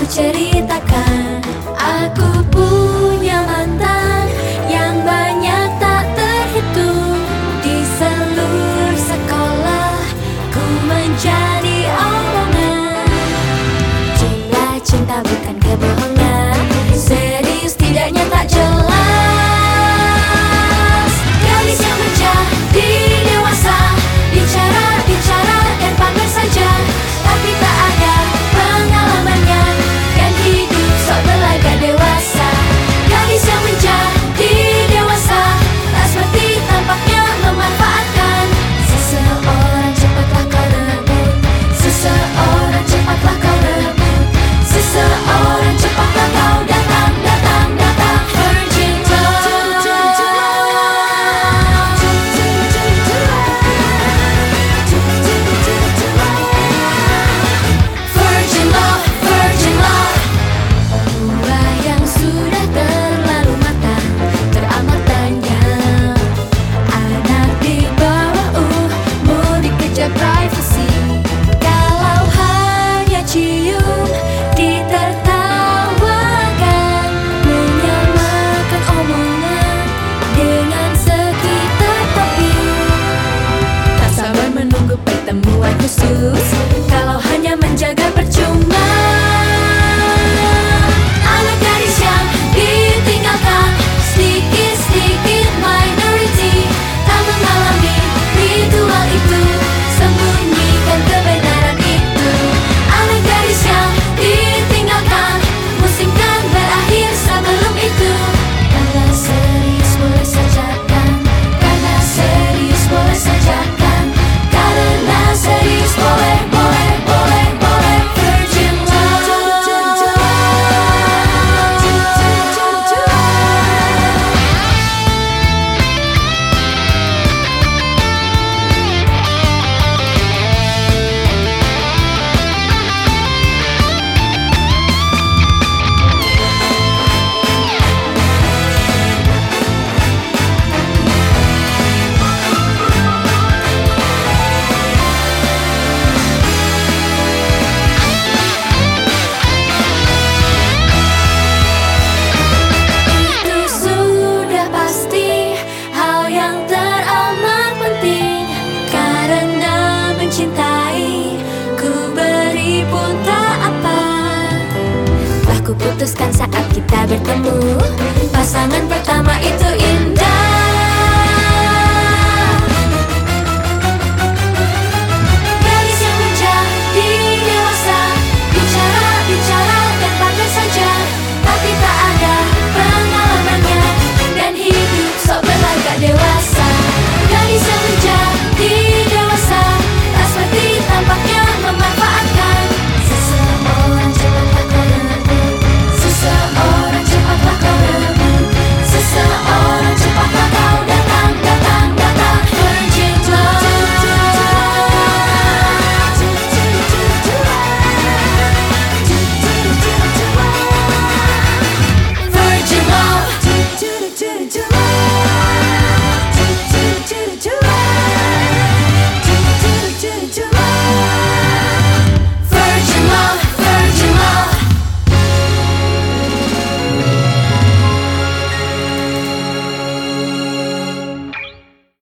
ceritakan. Aku punya mantan yang banyak tak terhitung. Di seluruh sekolah ku menjadi omongan. Bila cinta bukan kebohongan, serius tidaknya tak jelas. Gadis yang menjadi dewasa, bicara-bicara dan pamer saja, tapi tak ada pengalamannya, yang hidup sok belaga dewasa. Gadis yang menjadi dewasa, tak seperti tampaknya memanfaatkan. Seseorang cepatlah kau rebut, seseorang cepatlah kau rebut, seseorang cepatlah kau datang, datang, datang. Virgin love, virgin love, virgin love. Buah yang sudah terlalu matang, teramat banyak. Anak di bawah umur dikejar privasi. Kalau hanya cium ditertawakan, menyamakan omongan dengan sekitar topi. Tak sabar menunggu pertemuan khusus, kalau hanya menjaga percuma. Anak gadis yang ditinggalkan, sedikit-sedikit minority, tak mengalami ritual itu, sembunyikan kebenaran itu. Anak gadis yang ditinggalkan, musingkan berakhir sebelum itu. Karena serius boleh sajakan, karena serius boleh sajakan, karena serius boleh, boleh, boleh, boleh. Virgin love, itu sudah pasti hal yang teramat penting. Karena mencintai, ku beri pun tak apa. Telah kuputuskan saat kita bertemu, pasangan pertama itu indah.